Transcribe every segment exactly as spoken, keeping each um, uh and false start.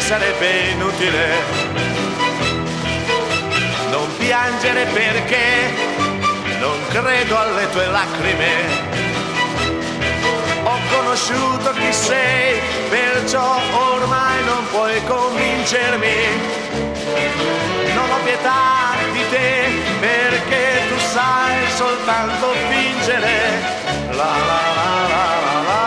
sarebbe inutile. Non piangere perché non credo alle tue lacrime. Ho conosciuto chi sei, perciò ormai non puoi convincermi. Non ho pietà di te perché tu sai soltanto fingere. La la la la la la.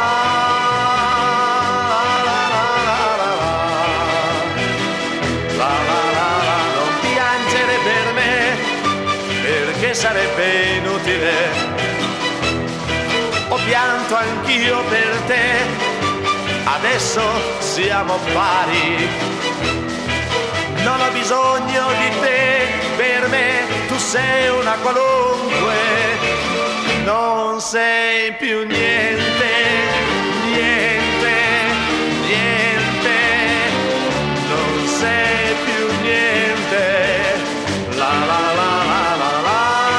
La la la la, non piangere per me perché sarebbe inutile. Ho pianto anch'io per te, adesso siamo pari. Non ho bisogno di te, per me tu sei una qualunque. Non sei più niente, niente, niente. Non sei più niente. La la la la la la.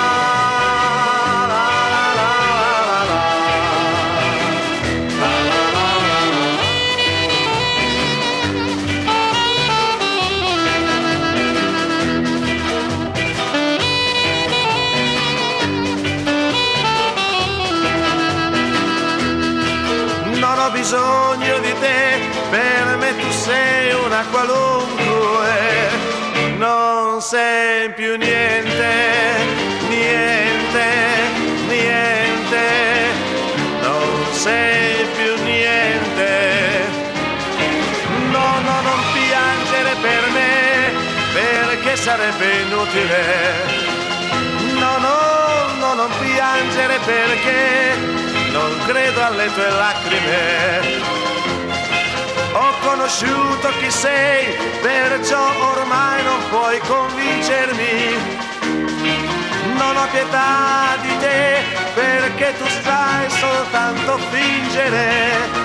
Non ho bisogno di te, per me tu sei una qualunque. Non sei più niente, niente, niente. Non sei più niente. No, no, non piangere per me, perché sarebbe inutile. No, no, no, non piangere perché non credo alle tue lacrime. Ho conosciuto chi sei, perciò ormai non puoi convincermi. Non ho pietà di te, perché tu sai soltanto fingere.